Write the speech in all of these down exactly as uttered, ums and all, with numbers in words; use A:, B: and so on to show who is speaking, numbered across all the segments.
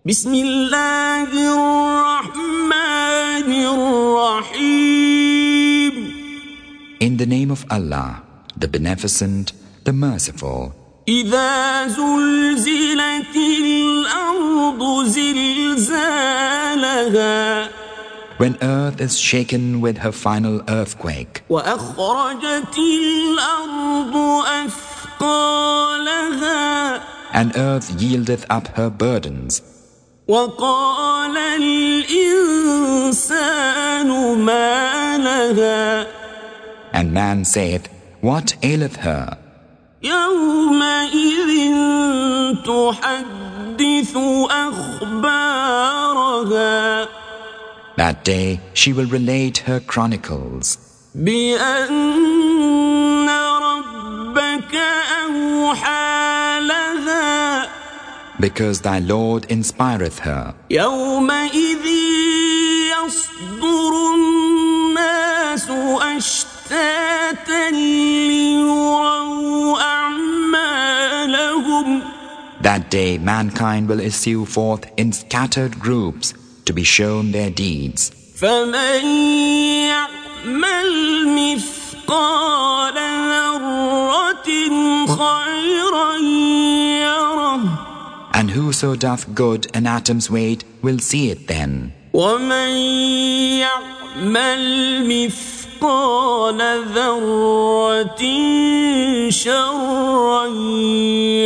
A: بسم الله الرحمن الرحيم.
B: In the name of Allah, the Beneficent, the Merciful.
A: إذا زلزلت الأرض زلزالها.
B: When earth is shaken with her final earthquake.
A: وأخرجت الأرض أثقالها.
B: And earth yieldeth up her burdens.
A: وقال الإنسان ما لها.
B: And man saith, What aileth her?
A: يومئذ تحدث أخبارها.
B: That day she will relate her chronicles.
A: بأن ربك أوحى لها.
B: Because thy Lord inspireth her.
A: يومئذ يصدر الناس أشتاتا ليروا أعمالهم.
B: That day mankind will issue forth in scattered groups to be shown their deeds.
A: فمن يعمل مثقال ذرة خيرا يره.
B: And whoso doth good an atom's weight will see it then.
A: ومن يعمل مثقال ذرة شرا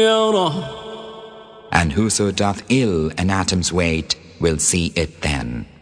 A: يره.
B: And whoso doth ill an atom's weight will see it then.